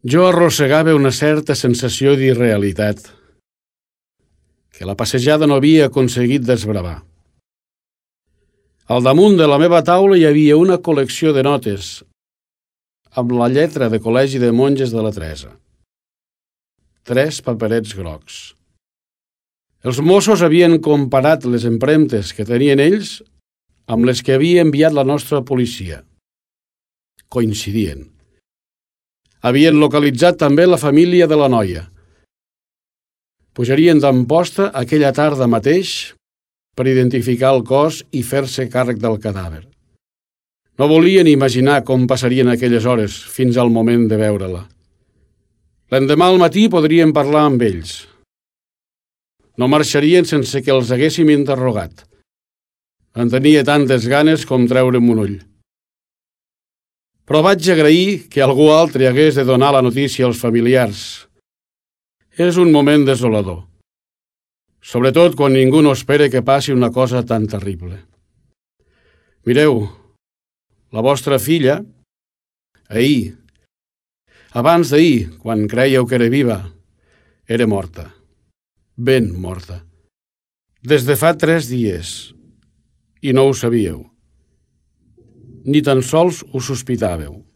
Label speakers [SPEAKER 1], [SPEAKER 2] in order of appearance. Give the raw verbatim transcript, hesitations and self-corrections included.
[SPEAKER 1] Jo arrossegava una certa sensació d'irrealitat que la passejada no havia aconseguit desbravar. Al damunt de la meva taula hi havia una col·lecció de notes amb la lletra de col·legi de monges de la Teresa. Tres paperets grocs. Els Mossos havien comparat les empremtes que tenien ells amb les que havia enviat la nostra policia. Coincidien. Havien localitzat també la família de la noia. Pujarien d'Amposta aquella tarda mateix per identificar el cos i fer-se càrrec del cadàver. No volien imaginar com passarien aquelles hores fins al moment de veure-la. L'endemà al matí podrien parlar amb ells. No marxarien sense que els haguéssim interrogat. En tenia tantes ganes com treure'm un ull. Però vaig agrair que algú altre hagués de donar la notícia als familiars. És un moment desolador. Sobretot quan ningú no espera que passi una cosa tan terrible. Mireu, la vostra filla, ahir, abans d'ahir, quan creieu que era viva, era morta. Ben morta. Des de fa tres dies. I no ho sabíeu. Ni tan sols ho sospitàveu.